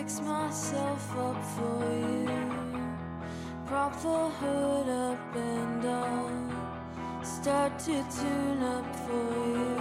fix myself up for you. Prop the hood up and I'll start to tune up for you.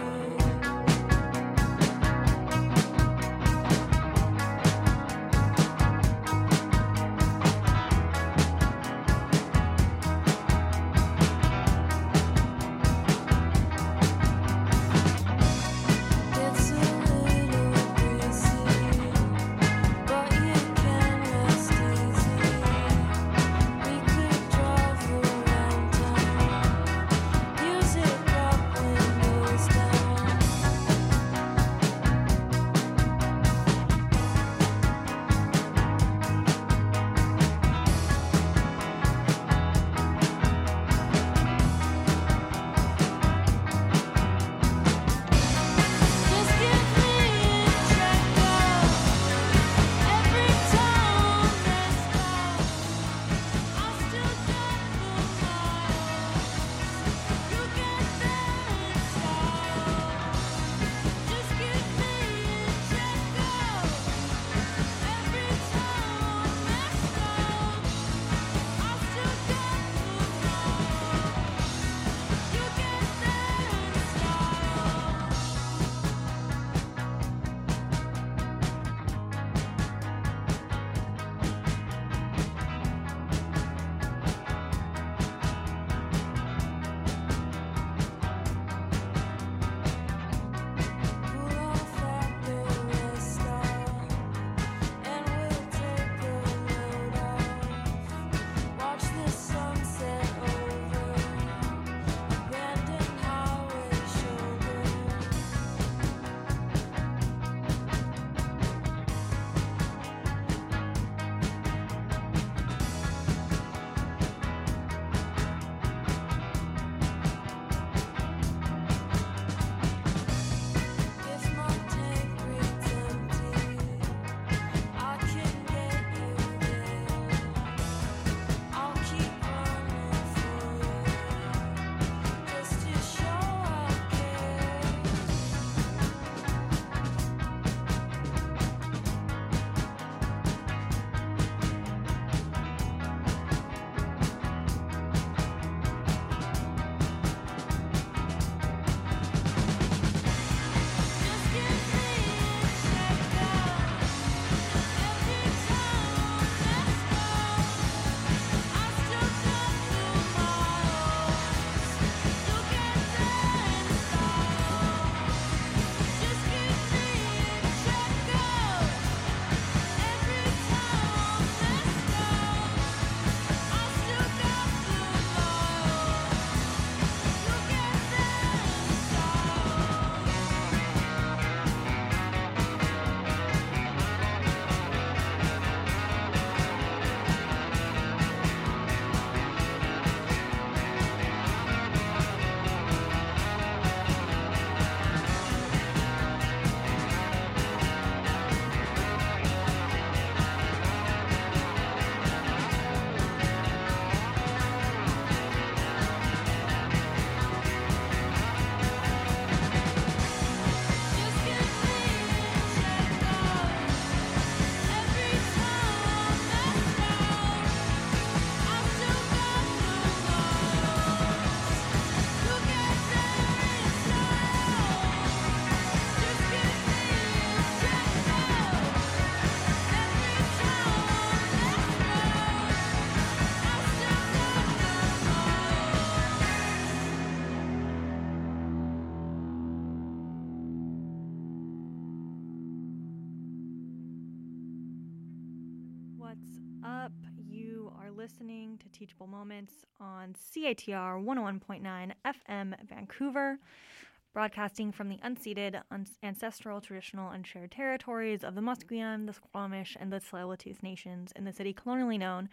What's up? You are listening to Teachable Moments on CITR 101.9 FM Vancouver, broadcasting from the unceded, ancestral, traditional, and shared territories of the Musqueam, the Squamish, and the Tsleil-Waututh nations in the city colonially known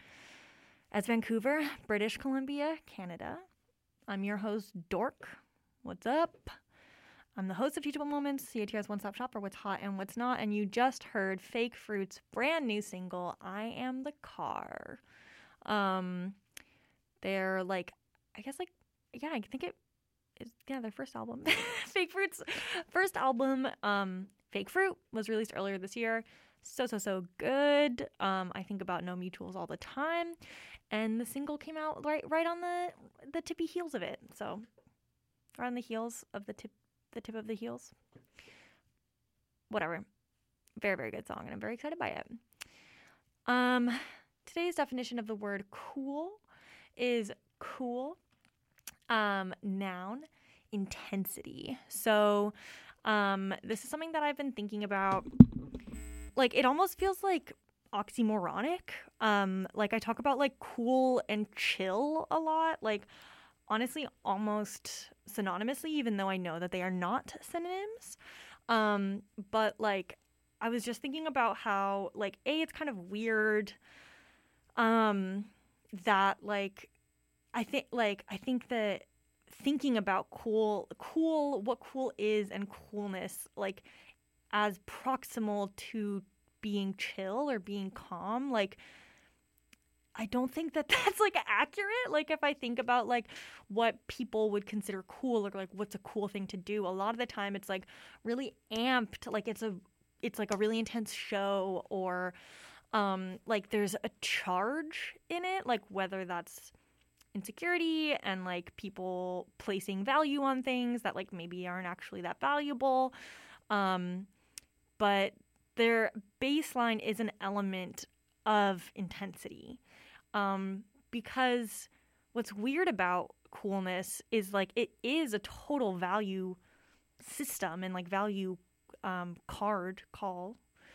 as Vancouver, British Columbia, Canada. I'm your host, Dork. What's up? I'm the host of Teachable Moments, CITR's one-stop shop for what's hot and what's not, and you just heard Fake Fruit's brand new single, I Am the Car. They're like, I think it is, their first album. Fake Fruit's first album, Fake Fruit, was released earlier this year. So good. I think about No Mutuals all the time, and the single came out right on the tippy heels of it. So, right on the heels of the tip of the heels. Whatever. Very, very good song, and I'm very excited by it. Today's definition of the word cool is cool. Noun, intensity. So, this is something that I've been thinking about. Like, it almost feels like oxymoronic. Like, I talk about like cool and chill a lot. Like, honestly, almost synonymously, even though I know that they are not synonyms. But like, I was just thinking about how like, it's kind of weird, that like, I think that thinking about what cool is and coolness, like, as proximal to being chill or being calm, like, I don't think that that's like accurate. Like, if I think about like what people would consider cool, or like what's a cool thing to do, a lot of the time it's like really amped, like it's like a really intense show, or like there's a charge in it, like whether that's insecurity and like people placing value on things that like maybe aren't actually that valuable. But their baseline is an element of intensity. Because what's weird about coolness is like it is a total value system and like value call.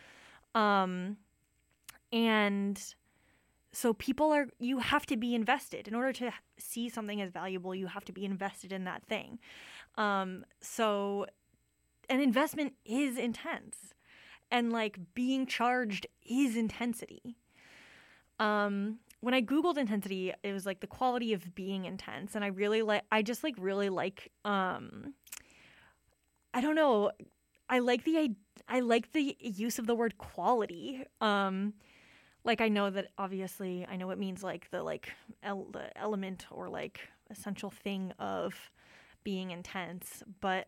And so you have to be invested. In order to see something as valuable, you have to be invested in that thing. So an investment is intense. And like being charged is intensity. When I Googled intensity, it was like the quality of being intense. And I really like, I don't know. I like the use of the word quality. Like, I know that obviously I know it means like the the element or like essential thing of being intense, but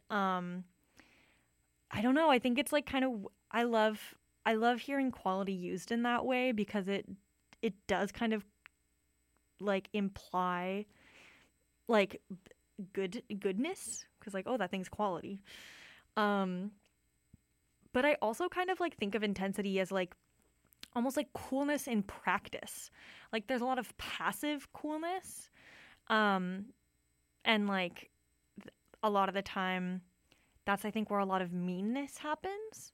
I don't know. I think it's like kind of, I love hearing quality used in that way, because it does kind of like imply like goodness, because like, oh, that thing's quality. But I also kind of like think of intensity as like almost like coolness in practice. Like, there's a lot of passive coolness, and like a lot of the time that's, I think, where a lot of meanness happens.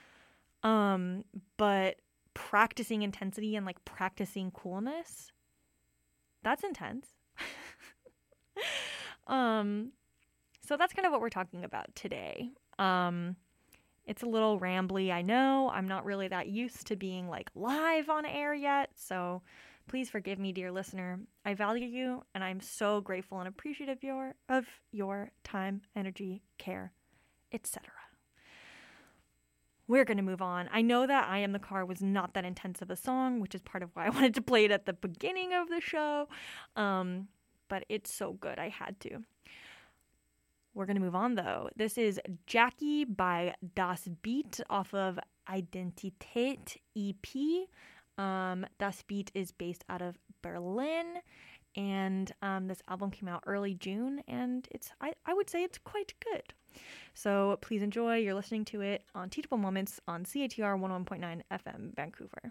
But practicing intensity and like practicing coolness, that's intense. So that's kind of what we're talking about today. It's a little rambly, I know. I'm not really that used to being like live on air yet, so please forgive me, dear listener. I value you, and I'm so grateful and appreciative of your time, energy, care, etc. We're going to move on. I know that I Am the Car was not that intense of a song, which is part of why I wanted to play it at the beginning of the show. But it's so good, I had to. We're going to move on, though. This is Jackie by Das Beat off of Identität EP. Das Beat is based out of Berlin, and this album came out early June, and I would say it's quite good. So please enjoy. You're listening to it on Teachable Moments on CITR 101.9 FM Vancouver.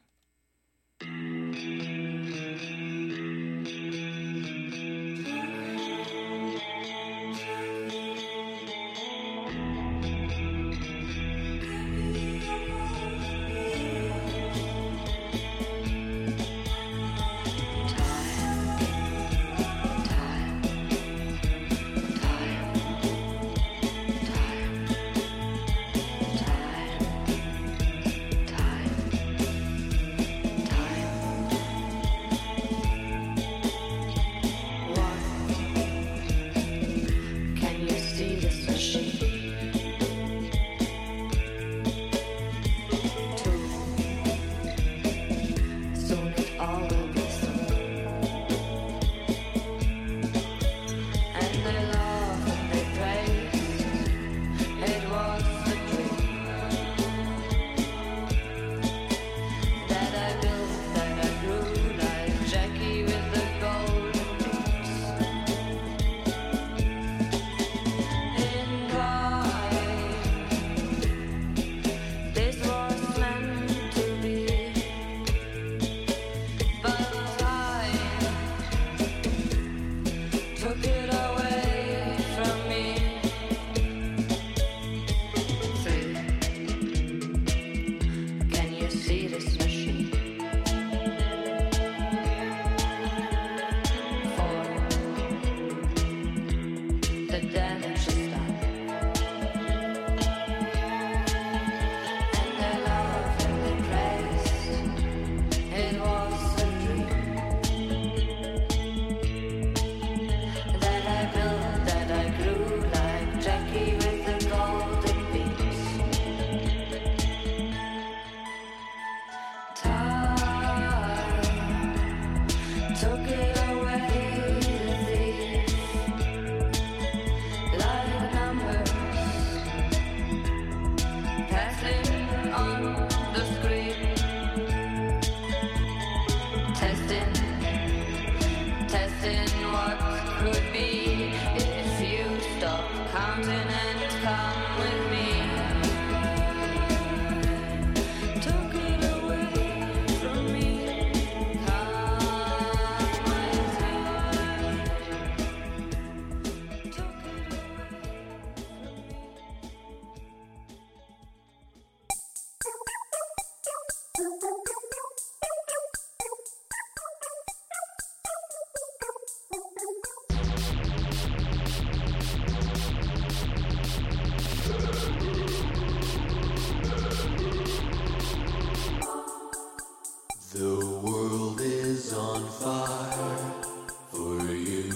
The world is on fire for you.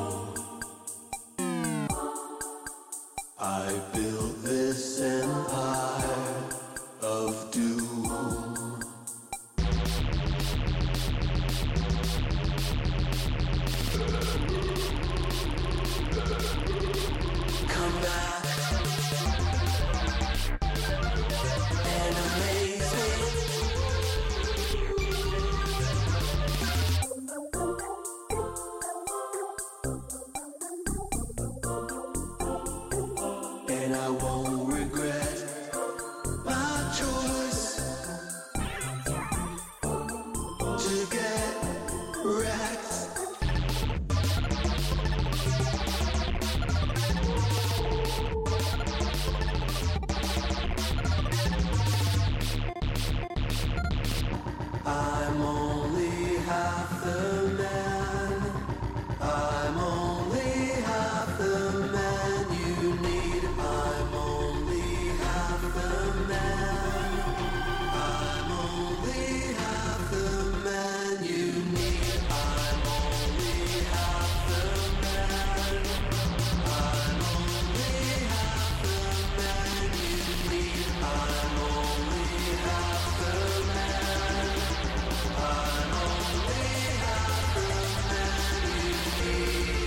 I built this empire of doom. Come back and amaze me. And I won't regret my choice to get wrecked. I'm only half the man. I'm only half the man you need. I'm only half the man. I'm only half the man you need. I'm only half the man. I'm only half the man you need. I'm only half the man. I'm only half the man you need.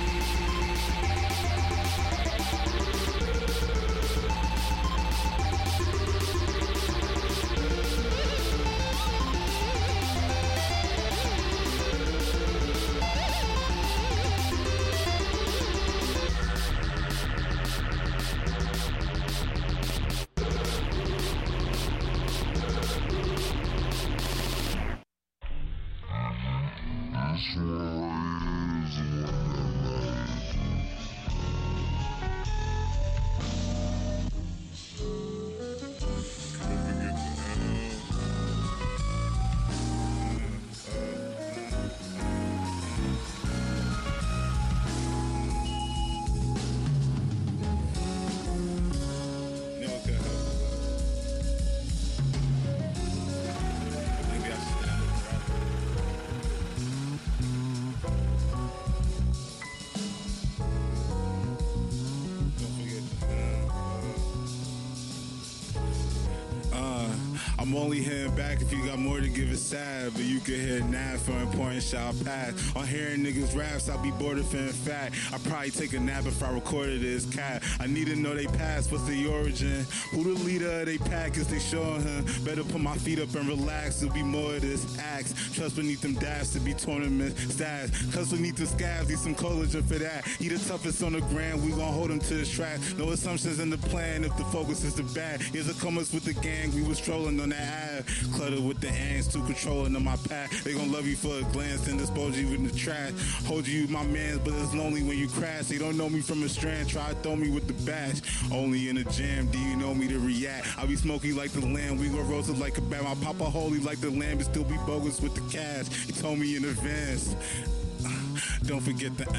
I'm only heading back if you got more to give it sad, but you can hear nap for important shall pass. On hearing niggas raps, I'll be bored of feeling fat. I probably take a nap if I recorded this cat. I need to know they past, what's the origin? Who the leader of they pack is they showing him? Better put my feet up and relax, there'll be more of this axe. Trust beneath them dabs to be tournament stats. Cause beneath the scabs, need some collagen for that. He the toughest on the ground, we gon' hold him to his track. No assumptions in the plan if the focus is the bad. Here's a comers with the gang, we was trolling on that ad. Cluttered with the ants, too controlling on my path. They gon' love you for a glance and dispose you in the trash. Hold you my mans, but it's lonely when you crash. They don't know me from a strand, try to throw me with the bash. Only in the jam, do you know me to react? I be smoky like the lamb, we gon' roast it like a bat. My papa holy like the lamb, but still be bogus with the cash. He told me in advance. Don't forget the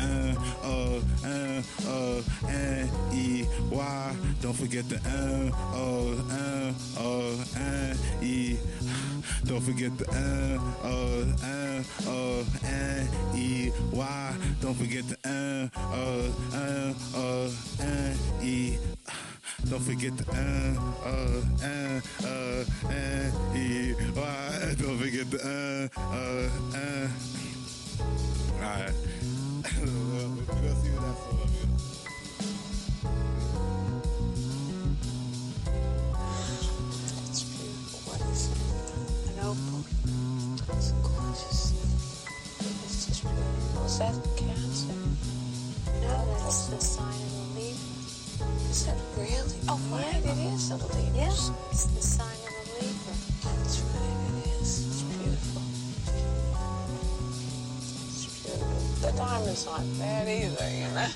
N-E-Y. Don't forget the N-E. Don't forget the N-E-Y. Don't forget the N-E. Don't forget the N-E-Y. Don't forget the Alright. We're gonna see what that's all about. It's beautiful. What is it? An opal. It's gorgeous. It's just beautiful. Is that Cancer? No, that's the sign of the Libra. Is that really? Oh, right. It is a Libra. Yes, it's the sign of the Libra. That's right. It is. It's beautiful. The diamonds aren't bad either, you know.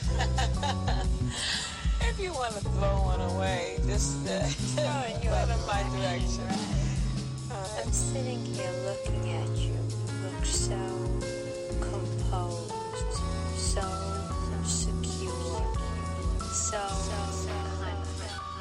If you want to throw one away, just put them my direction. I'm sitting here looking at you. You look so composed, so secure, so confident.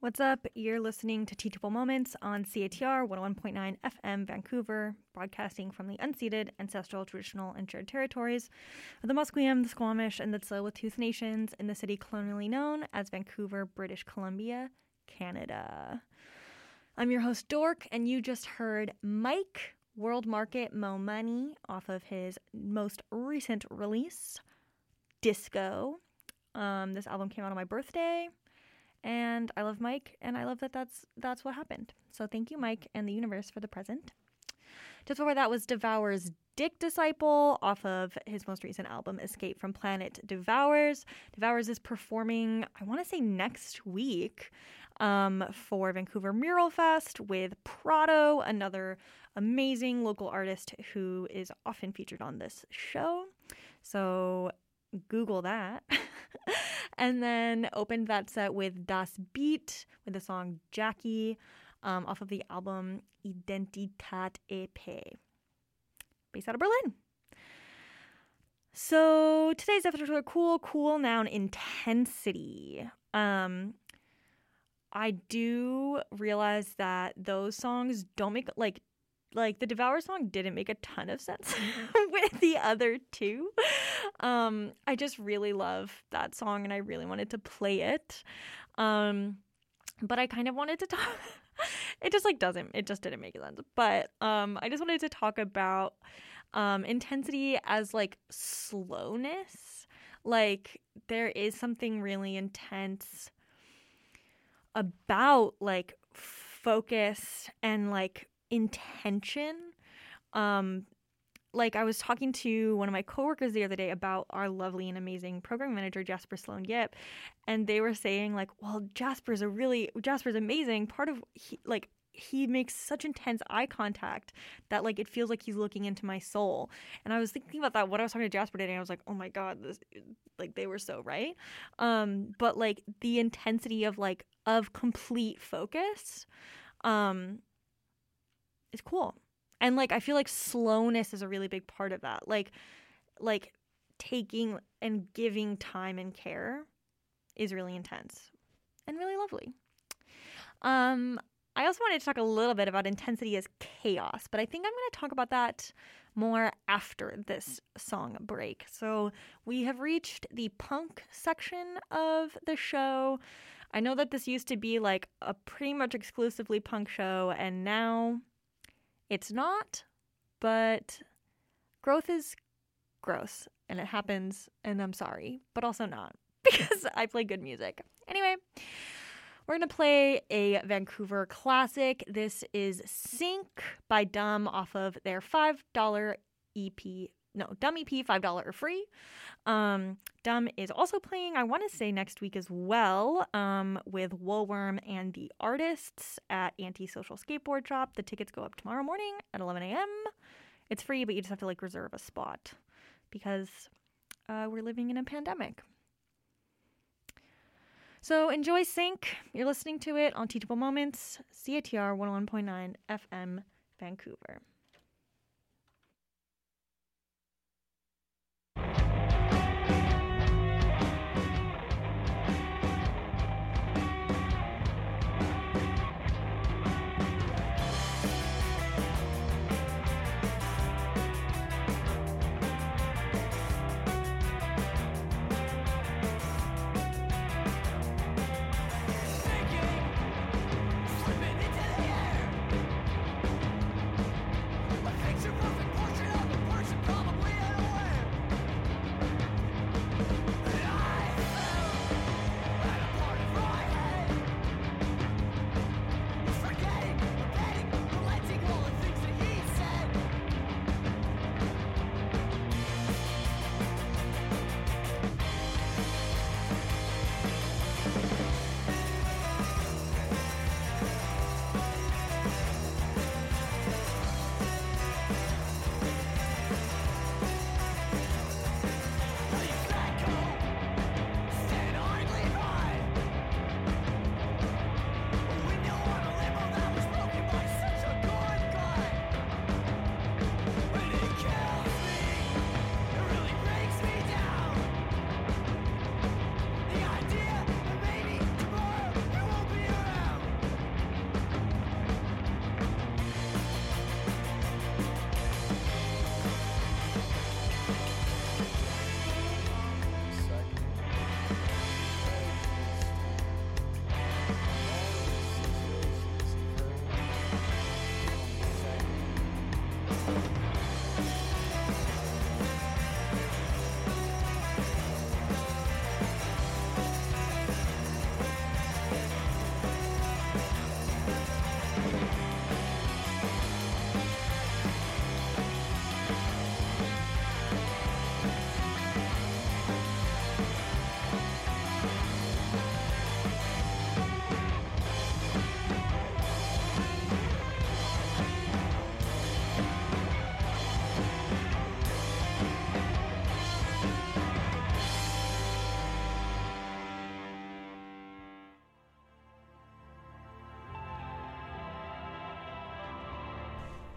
What's up? You're listening to Teachable Moments on CATR 101.9 FM Vancouver, broadcasting from the unceded, ancestral, traditional, and shared territories of the Musqueam, the Squamish, and the Tsleil-Waututh Nations in the city colonially known as Vancouver, British Columbia, Canada. I'm your host, Dork, and you just heard Mike, World Market Mo Money, off of his most recent release, Disco. This album came out on my birthday. And I love Mike, and I love that that's what happened. So thank you, Mike, and the universe for the present. Just before that was Devour's Dick Disciple off of his most recent album, Escape from Planet Devours. Devours is performing, I want to say next week, for Vancouver Mural Fest with Prado, another amazing local artist who is often featured on this show. So Google that. And then opened that set with Das Beat with the song Jackie off of the album Identitat EP, based out of Berlin. So today's episode is cool noun intensity. I do realize that those songs don't make like the Devour song didn't make a ton of sense with the other two. I just really love that song and I really wanted to play it. But I kind of wanted to talk. It just didn't make sense. But I just wanted to talk about intensity as like slowness. Like there is something really intense about like focus and like intention. Like I was talking to one of my coworkers the other day about our lovely and amazing program manager, Jasper Sloan Yip, and they were saying like, well, Jasper's amazing. Part of he makes such intense eye contact that like it feels like he's looking into my soul. And I was thinking about that when I was talking to Jasper today, and I was like, oh my God, this, like they were so right. But like the intensity of complete focus is cool. And like I feel like slowness is a really big part of that. Like taking and giving time and care is really intense and really lovely. I also wanted to talk a little bit about intensity as chaos, but I think I'm going to talk about that more after this song break. So we have reached the punk section of the show. I know that this used to be like a pretty much exclusively punk show, and now it's not, but growth is gross, and it happens, and I'm sorry, but also not, because I play good music. Anyway, we're going to play a Vancouver classic. This is Sink by Dumb off of their $5 EP. No, Dumb EP, $5 or free. Dumb is also playing, I want to say next week as well, with Woolworm and the Artists at Antisocial Skateboard Shop. The tickets go up tomorrow morning at 11 a.m. It's free, but you just have to like reserve a spot because we're living in a pandemic. So enjoy Sink. You're listening to it on Teachable Moments, CATR 101.9 FM, Vancouver.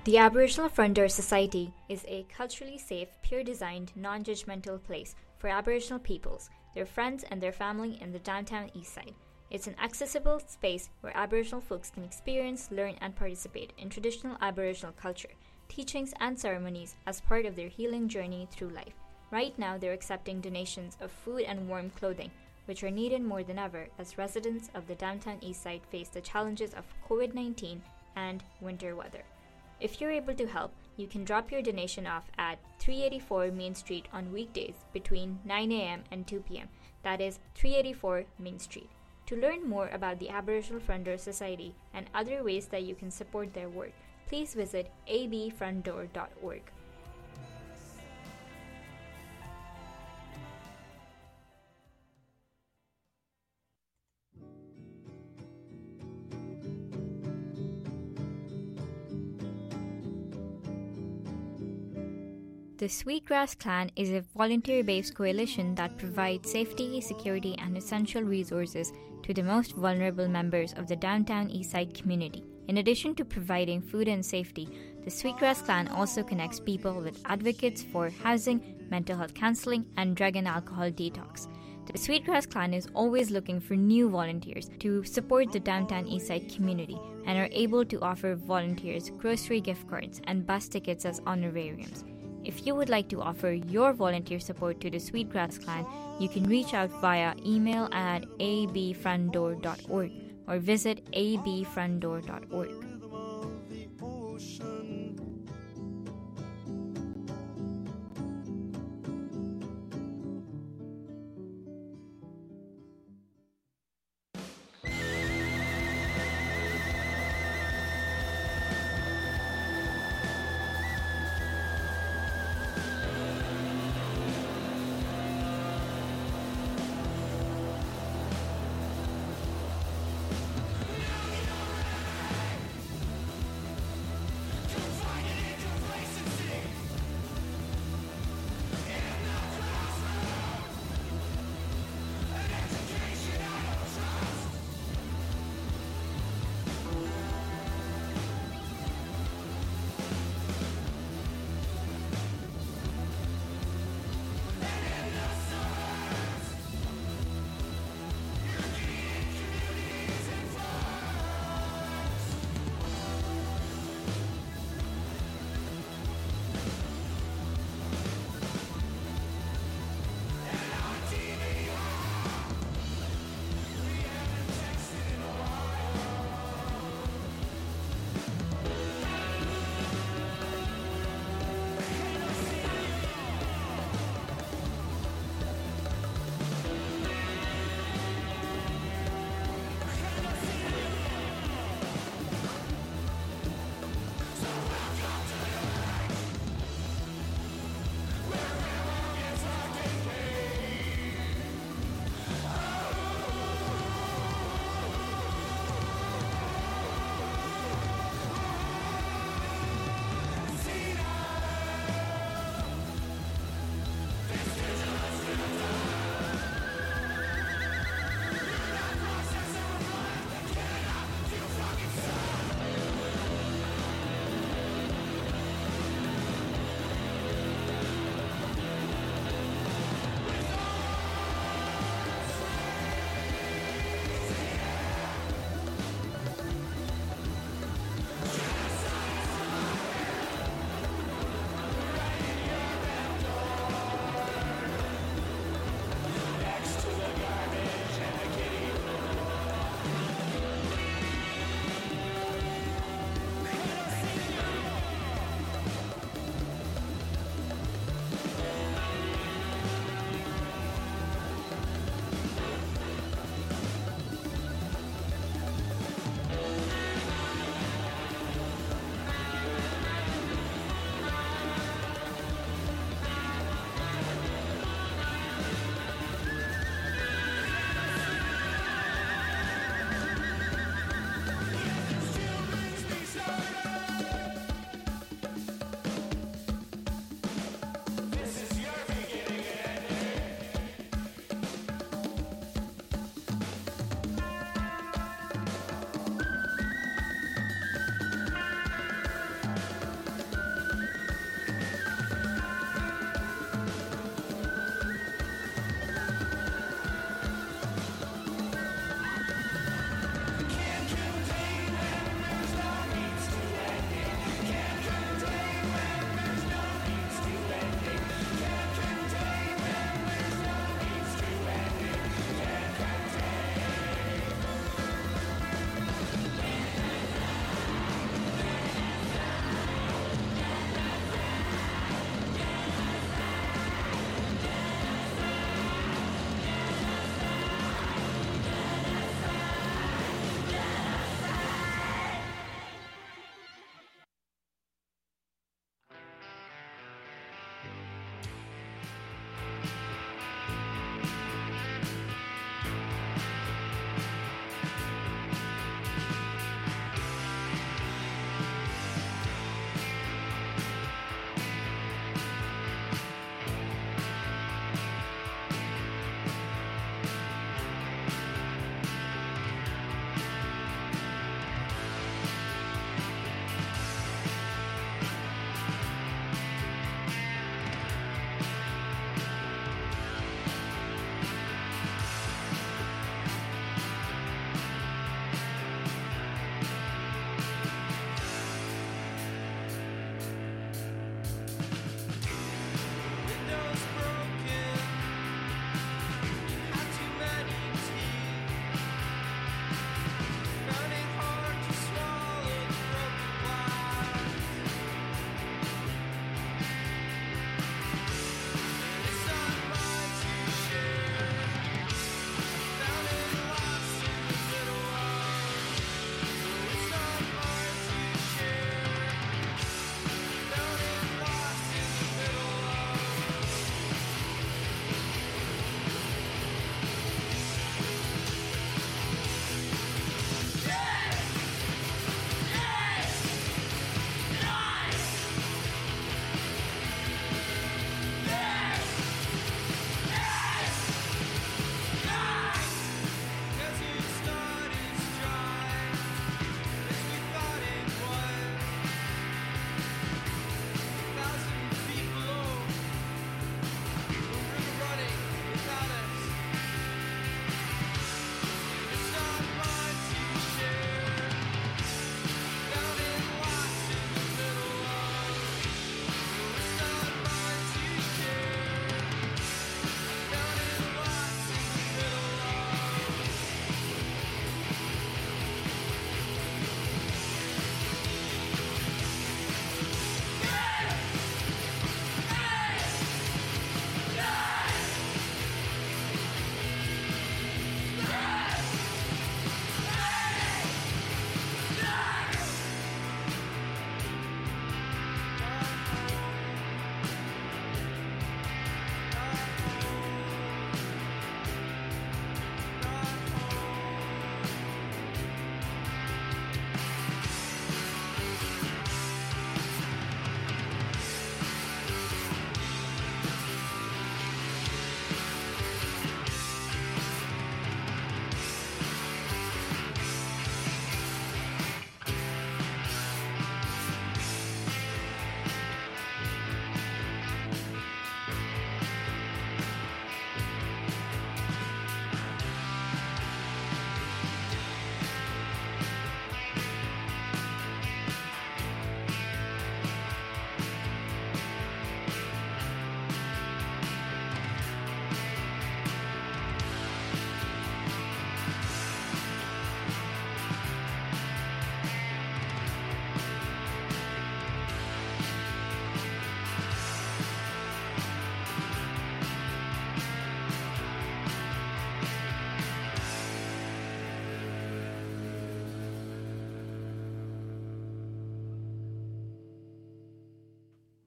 The Aboriginal Front Door Society is a culturally safe, peer-designed, non-judgmental place for Aboriginal peoples, their friends and their family in the downtown east side. It's an accessible space where Aboriginal folks can experience, learn, and participate in traditional Aboriginal culture, teachings, and ceremonies as part of their healing journey through life. Right now, they're accepting donations of food and warm clothing, which are needed more than ever as residents of the downtown east side face the challenges of COVID-19 and winter weather. If you're able to help, you can drop your donation off at 384 Main Street on weekdays between 9 a.m. and 2 p.m. That is 384 Main Street. To learn more about the Aboriginal Front Door Society and other ways that you can support their work, please visit abfrontdoor.org. The Sweetgrass Clan is a volunteer-based coalition that provides safety, security, and essential resources to the most vulnerable members of the downtown Eastside community. In addition to providing food and safety, the Sweetgrass Clan also connects people with advocates for housing, mental health counseling, and drug and alcohol detox. The Sweetgrass Clan is always looking for new volunteers to support the downtown Eastside community and are able to offer volunteers grocery gift cards and bus tickets as honorariums. If you would like to offer your volunteer support to the Sweetgrass Clan, you can reach out via email at abfrontdoor.org or visit abfrontdoor.org.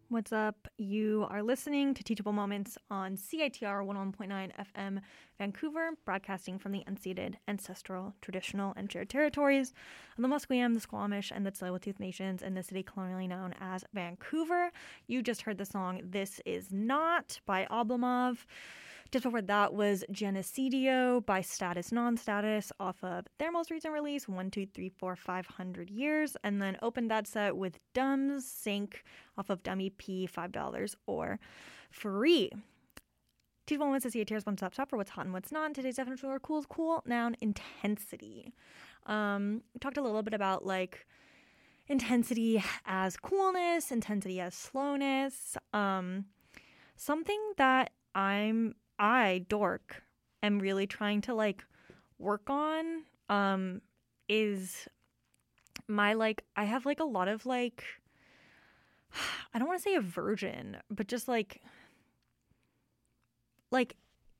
What's up? You are listening to Teachable Moments on CITR 101.9 FM Vancouver, broadcasting from the unceded, ancestral, traditional, and shared territories of the Musqueam, the Squamish, and the Tsleil-Waututh Nations in the city colonially known as Vancouver. You just heard the song This Is Not by Oblomov. Just before that was Genocidio by Status Non-Status off of their most recent release, 1, 2, 3, 4, 500 Years, and then opened that set with Dumb's Sync off of Dummy P, $5 or free. Teachable Moments at CITR's one-stop shop for what's hot and what's not. Today's definition of cool noun, intensity. We talked a little bit about like intensity as coolness, intensity as slowness. Something that I, Dork, am really trying to like work on is my like, I have like a lot of like, I don't want to say aversion, but just like like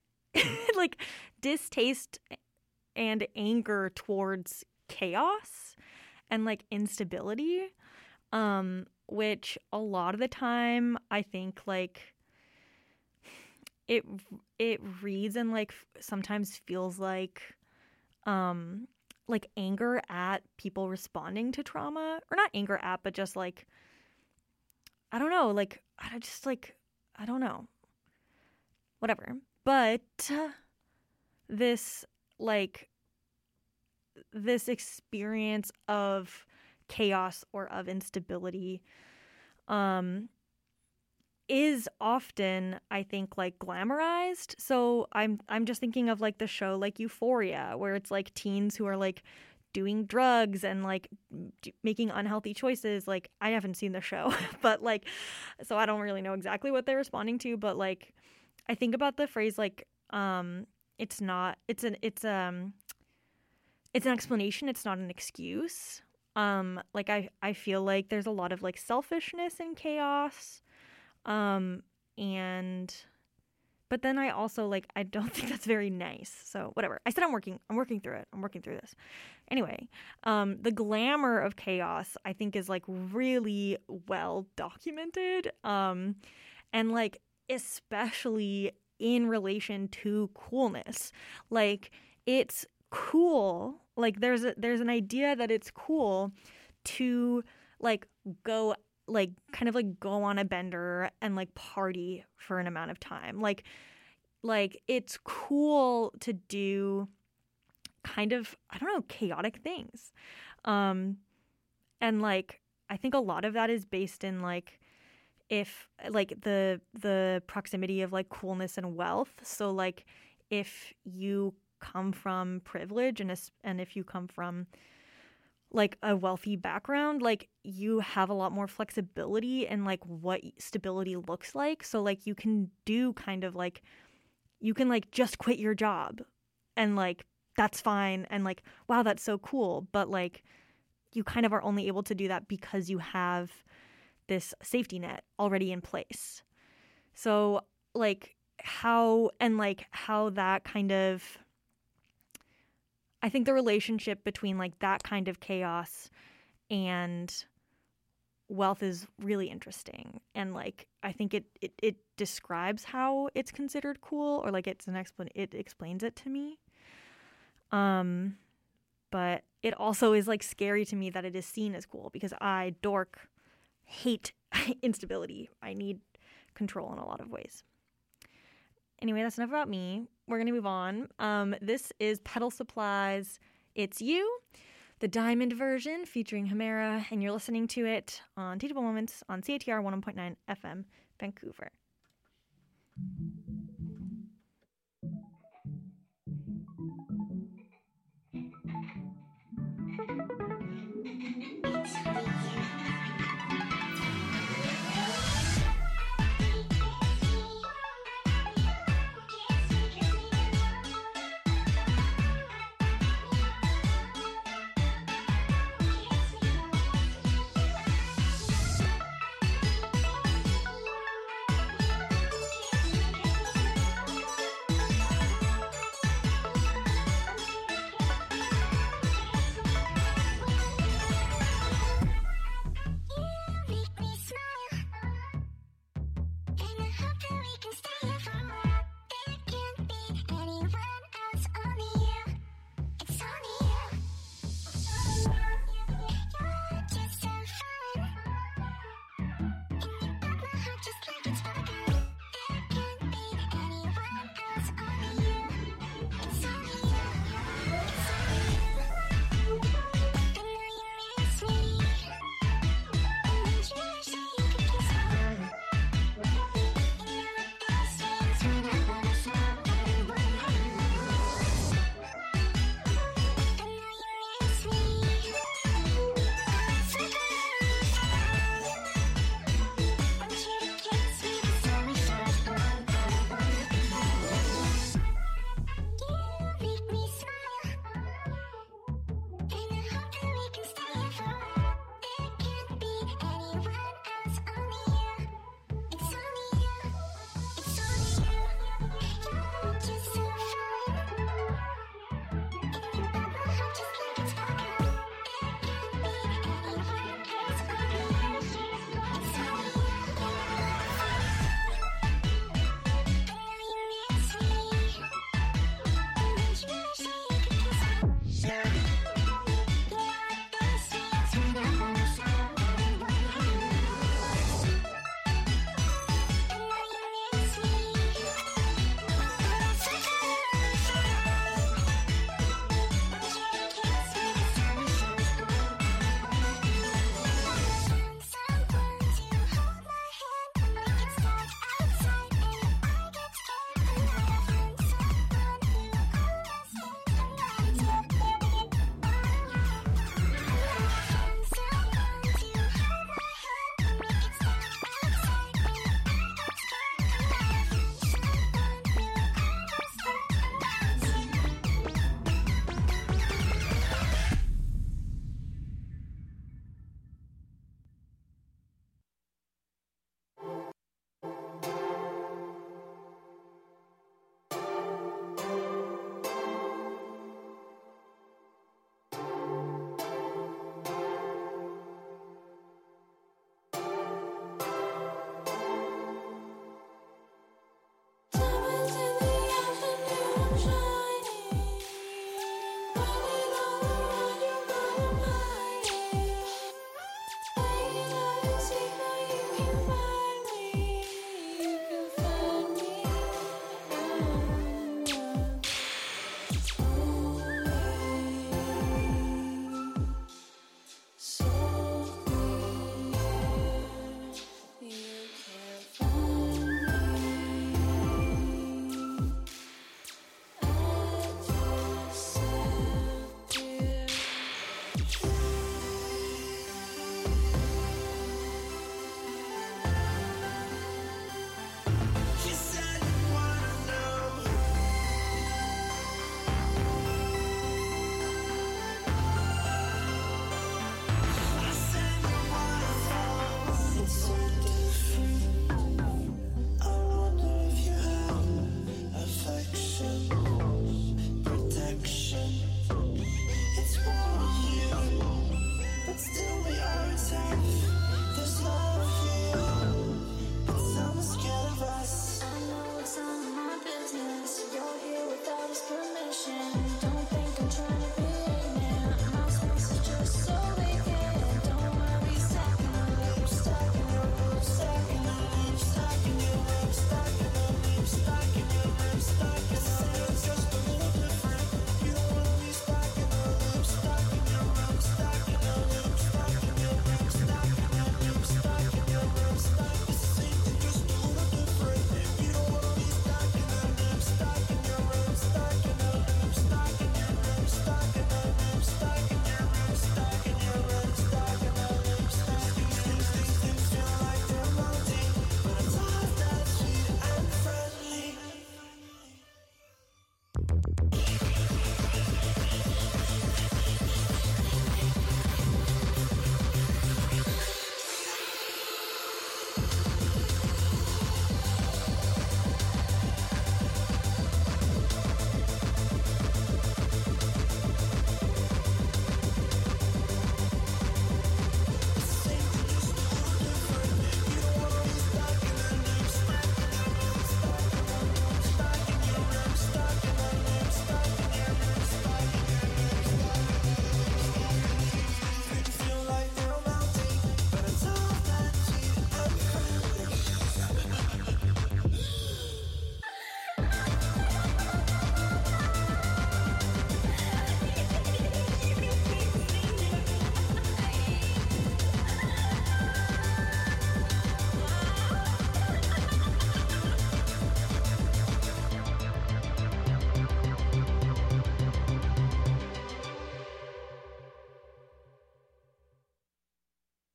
distaste and anger towards chaos and like instability, which a lot of the time I think like it reads and like sometimes feels like anger at people responding to trauma, or not anger at, but just like I don't know, like I don't know, whatever. But this experience of chaos or of instability is often, I think, like glamorized. So I'm just thinking of like the show like Euphoria, where it's like teens who are like doing drugs and like making unhealthy choices. Like I haven't seen the show, but like, so I don't really know exactly what they're responding to, but like I think about the phrase like it's an explanation, it's not an excuse. Like I feel like there's a lot of like selfishness and chaos. But then I also like, I don't think that's very nice. So whatever. I said I'm working through it. I'm working through this. Anyway, the glamour of chaos, I think, is like really well documented. And like, especially in relation to coolness. Like, it's cool. Like, there's an idea that it's cool to like go like kind of like go on a bender and like party for an amount of time. Like it's cool to do kind of, I don't know, chaotic things. And like I think a lot of that is based in like if like the proximity of like coolness and wealth. So like if you come from privilege and if you come from like a wealthy background, like you have a lot more flexibility in like what stability looks like. So like you can do kind of like, you can like just quit your job and like that's fine and like wow, that's so cool, but like you kind of are only able to do that because you have this safety net already in place. So like how that kind of, I think the relationship between like that kind of chaos and wealth is really interesting. And like, I think it describes how it's considered cool, or like it explains it to me. But it also is like scary to me that it is seen as cool because I, Dork, hate instability. I need control in a lot of ways. Anyway, that's enough about me. We're going to move on. This is Pedal Supply's It's You, the diamond version featuring Humera, and you're listening to it on Teachable Moments on CITR 101.9 FM, Vancouver.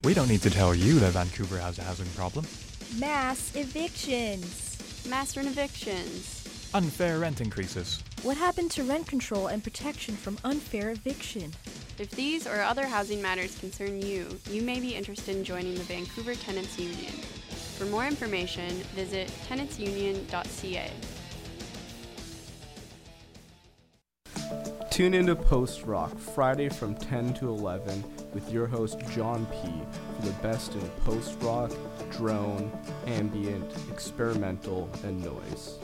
We don't need to tell you that Vancouver has a housing problem. Mass evictions. Mass evictions. Unfair rent increases. What happened to rent control and protection from unfair eviction? If these or other housing matters concern you, you may be interested in joining the Vancouver Tenants Union. For more information, visit tenantsunion.ca. Tune into Post Rock Friday from 10 to 11 with your host John P. for the best in post rock, drone, ambient, experimental, and noise.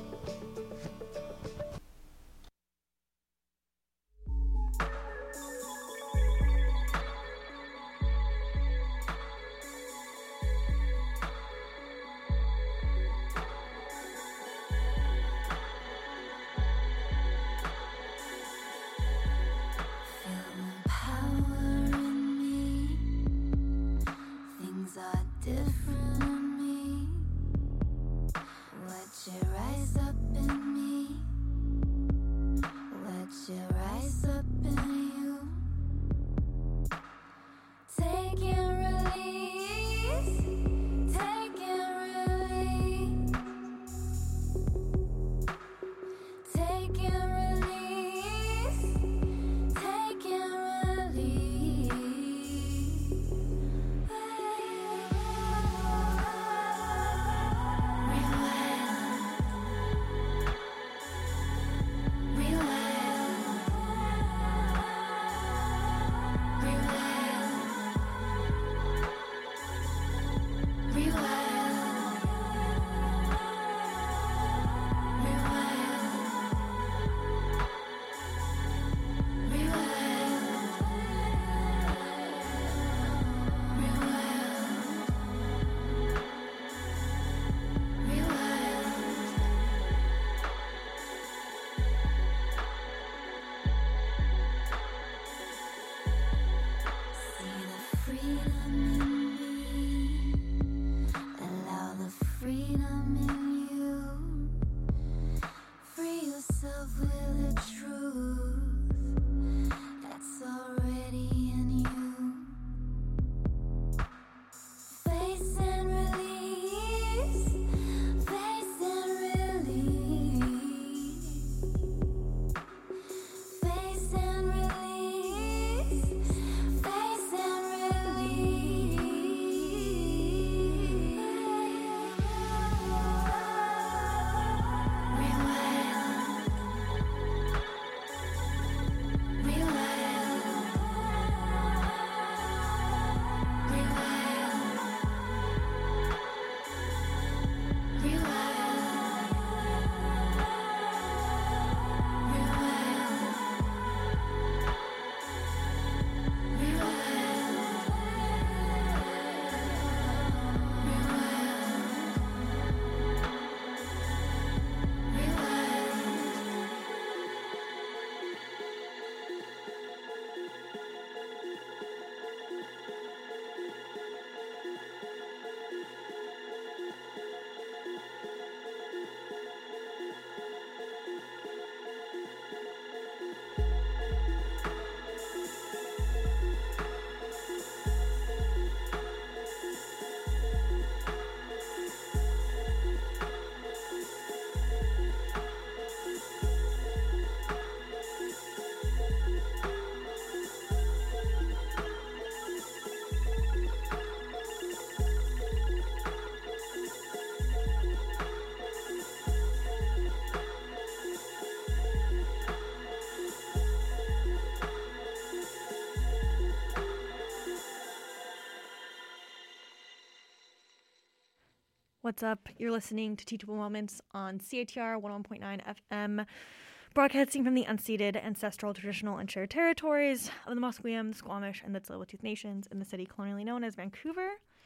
What's up? You're listening to Teachable Moments on CITR 101.9 FM, broadcasting from the unceded, ancestral, traditional, and shared territories of the Musqueam, the Squamish, and the Tsleil-Waututh Nations in the city colonially known as Vancouver.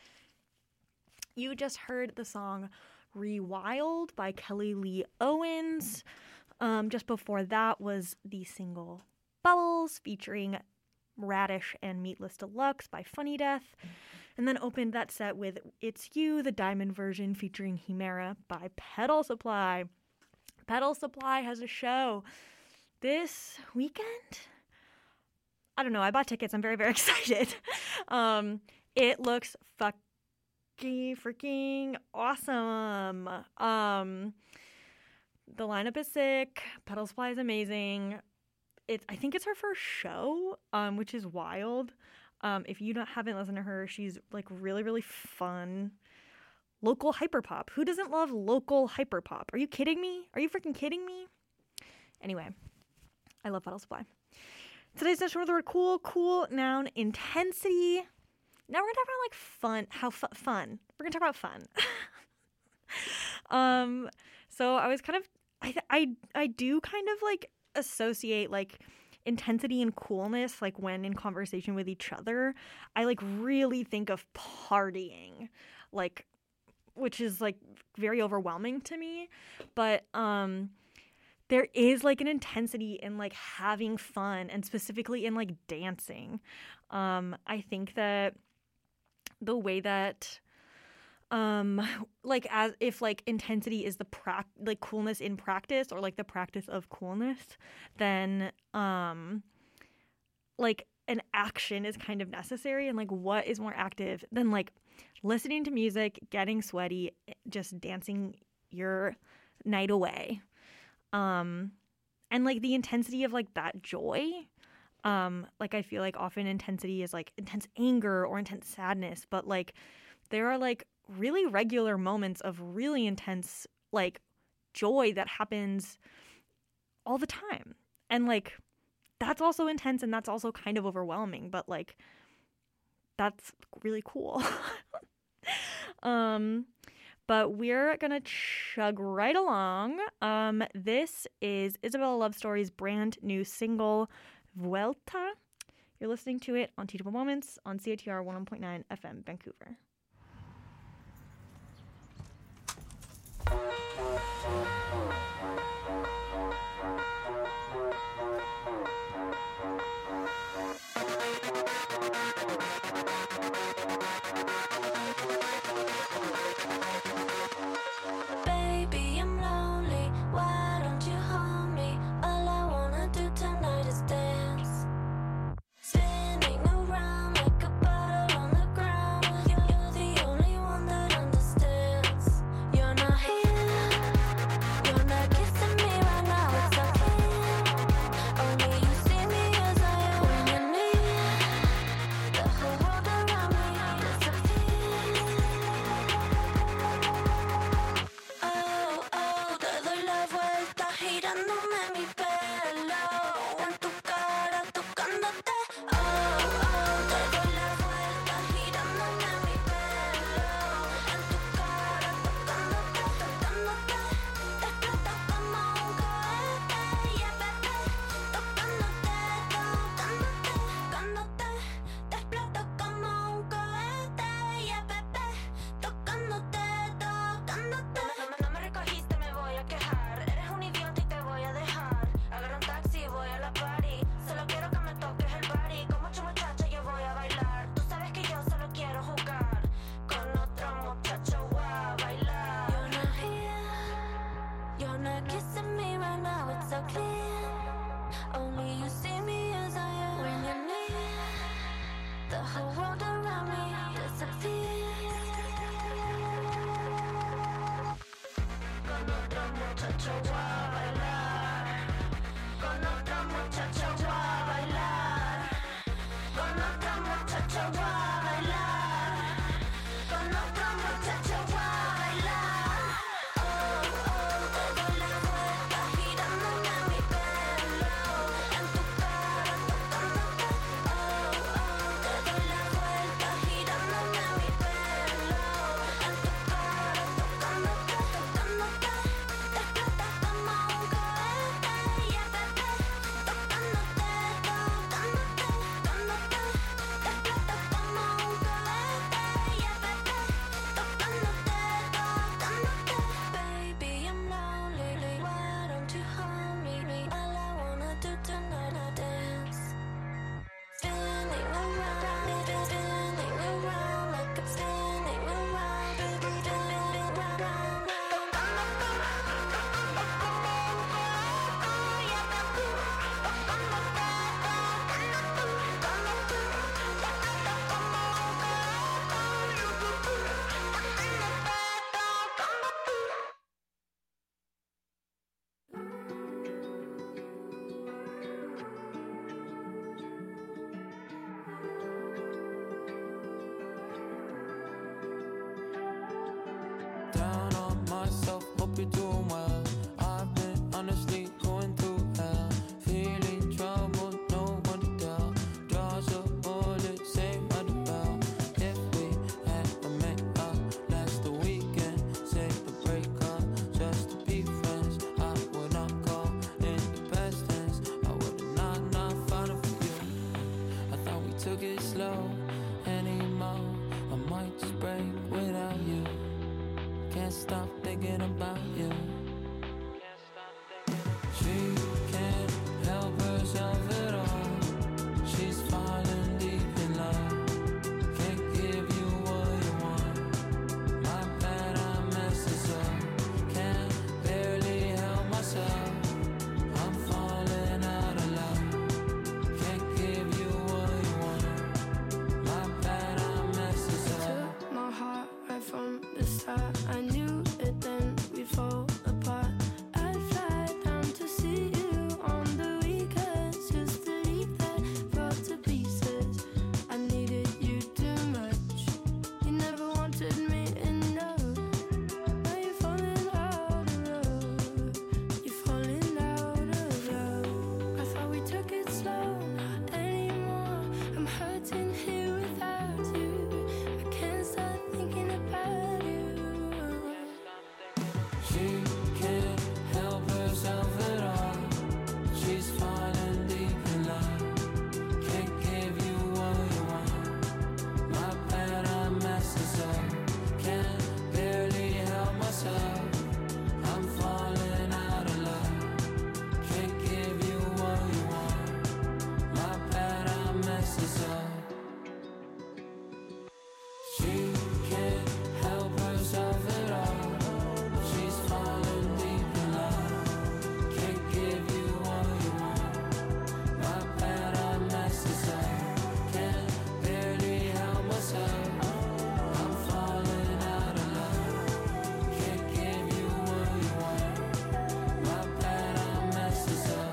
You just heard the song Rewild by Kelly Lee Owens. Just before that was the single Bubbles featuring Radish and Meatless Deluxe by Funny Death. And then opened that set with It's You, the Diamond version featuring Hemera by Pedal Supply. Pedal Supply has a show this weekend. I don't know. I bought tickets. I'm very, very excited. It looks freaking awesome. The lineup is sick. Petal Supply is amazing. I think it's her first show, which is wild. If you haven't listened to her, she's like really, really fun. Local hyperpop. Who doesn't love local hyperpop? Are you kidding me? Are you freaking kidding me? Anyway, I love Petal Supply. Today's definition of the word cool, noun, intensity. Now we're gonna talk about like fun. We're gonna talk about fun. So I was kind of, I do kind of like associate like intensity and coolness, like when in conversation with each other. I like really think of partying, like, which is like very overwhelming to me. But there is like an intensity in like having fun, and specifically in like dancing. I think that the way that like as if like intensity is the like coolness in practice, or like the practice of coolness, then like an action is kind of necessary. And like what is more active than like listening to music, getting sweaty, just dancing your night away. And like the intensity of like that joy, like I feel like often intensity is like intense anger or intense sadness, but like there are like really regular moments of really intense like joy that happens all the time. And like that's also intense, and that's also kind of overwhelming, but like that's really cool. But we're gonna chug right along. This is Isabella Love Story's brand new single, Vuelta. You're listening to it on Teachable Moments on CITR 101.9 FM, Vancouver. Spinning around like a bottle on the ground. You're took it slow anymore. I might just break without you. Can't stop thinking about you. She can't help herself at all. She's falling deep in love. Can't give you what you want. My bad, I messed this up. Can't barely help myself. I'm falling out of love. Can't give you what you want. My bad, I messed this up. Took my heart right from the start. I knew it then we'd fall apart. I'd fly down to see you on the weekends, just to leave that fall to pieces. I needed you too much. You never wanted me enough. Now you're falling out of love. You're falling out of love. I thought we took it slow, not anymore. I'm hurting here without you. I can't stop thinking about you. She can't help herself at all. She's falling deep in love. Can't give you what you want. My bad, I messed this up. Can't barely help myself. I'm falling out of love. Can't give you what you want. My bad, I messed this up. She can't help herself at all. She's falling deep in love. Can't give you what you want. My bad, I messed this up. Can't barely help myself. I'm falling out of love. Can't give you what you want. My bad, I messed this up.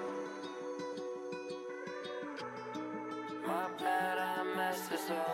My bad, I messed this up.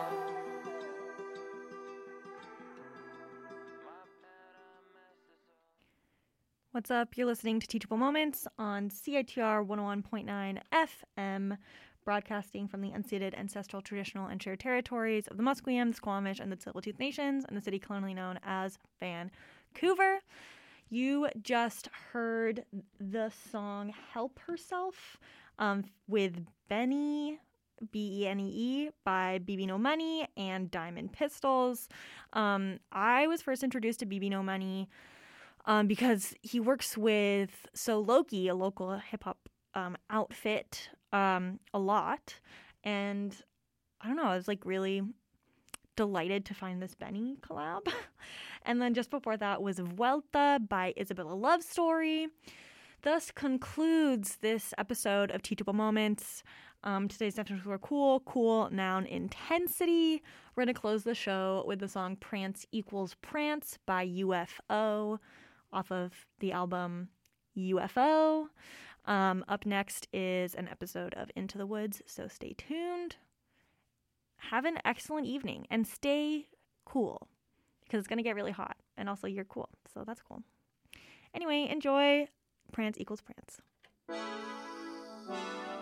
What's up? You're listening to Teachable Moments on CITR 101.9 FM, broadcasting from the unceded ancestral, traditional, and shared territories of the Musqueam, the Squamish, and the Tsleil-Waututh Nations, and the city colonially known as Vancouver. You just heard the song Help Herself with Benny, Benee, by BB No Money and Diamond Pistols. I was first introduced to BB No Money because he works with So Loki, a local hip-hop outfit, a lot. And I don't know, I was like really delighted to find this Benny collab. And then just before that was Vuelta by Isabella Love Story. Thus concludes this episode of Teachable Moments. Today's definitions were cool, noun, intensity. We're going to close the show with the song Prance Equals Prance by UFO off of the album UFO. Up next is an episode of Into the Woods, so stay tuned. Have an excellent evening and stay cool because it's going to get really hot. And also you're cool, so that's cool. Anyway, enjoy Prance Equals Prance.